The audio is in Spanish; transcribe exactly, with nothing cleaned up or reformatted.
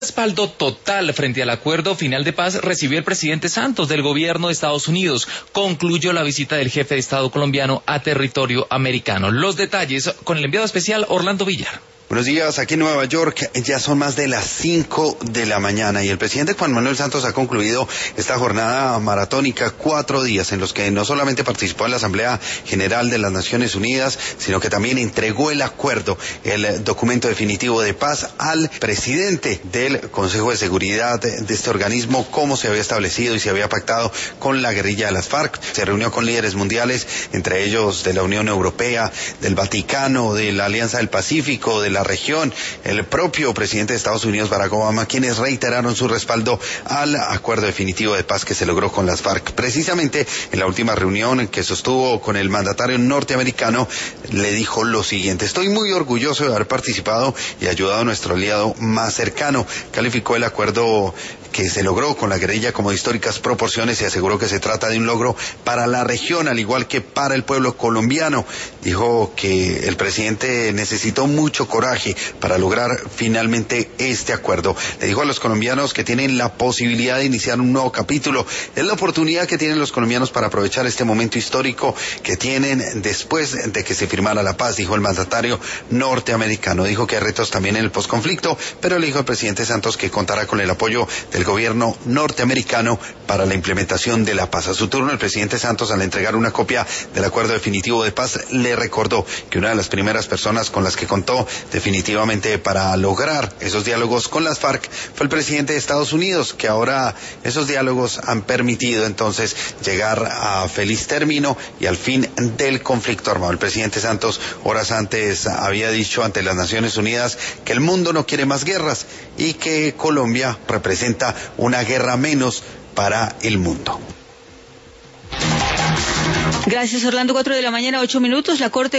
Respaldo total frente al acuerdo final de paz recibió el presidente Santos del gobierno de Estados Unidos. Concluyó la visita del jefe de Estado colombiano a territorio americano. Los detalles con el enviado especial Orlando Villar. Buenos días, aquí en Nueva York ya son más de las cinco de la mañana y el presidente Juan Manuel Santos ha concluido esta jornada maratónica, cuatro días en los que no solamente participó en la Asamblea General de las Naciones Unidas, sino que también entregó el acuerdo, el documento definitivo de paz al presidente del Consejo de Seguridad de este organismo, como se había establecido y se había pactado con la guerrilla de las FARC. Se reunió con líderes mundiales, entre ellos de la Unión Europea, del Vaticano, de la Alianza del Pacífico, de la región, el propio presidente de Estados Unidos, Barack Obama, quienes reiteraron su respaldo al acuerdo definitivo de paz que se logró con las FARC. Precisamente en la última reunión que sostuvo con el mandatario norteamericano, le dijo lo siguiente: estoy muy orgulloso de haber participado y ayudado a nuestro aliado más cercano. Calificó el acuerdo que se logró con la guerrilla como de históricas proporciones y aseguró que se trata de un logro para la región, al igual que para el pueblo colombiano. Dijo que el presidente necesitó mucho coraje para lograr finalmente este acuerdo. Le dijo a los colombianos que tienen la posibilidad de iniciar un nuevo capítulo. Es la oportunidad que tienen los colombianos para aprovechar este momento histórico que tienen después de que se firmara la paz, dijo el mandatario norteamericano. Dijo que hay retos también en el posconflicto, pero le dijo al presidente Santos que contará con el apoyo del gobierno norteamericano para la implementación de la paz. A su turno, el presidente Santos, al entregar una copia del acuerdo definitivo de paz, le recordó que una de las primeras personas con las que contó definitivamente para lograr esos diálogos con las FARC fue el presidente de Estados Unidos, que ahora esos diálogos han permitido entonces llegar a feliz término y al fin del conflicto armado. El presidente Santos horas antes había dicho ante las Naciones Unidas que el mundo no quiere más guerras y que Colombia representa una guerra menos para el mundo. Gracias, Orlando. Cuatro de la mañana, ocho minutos. La Corte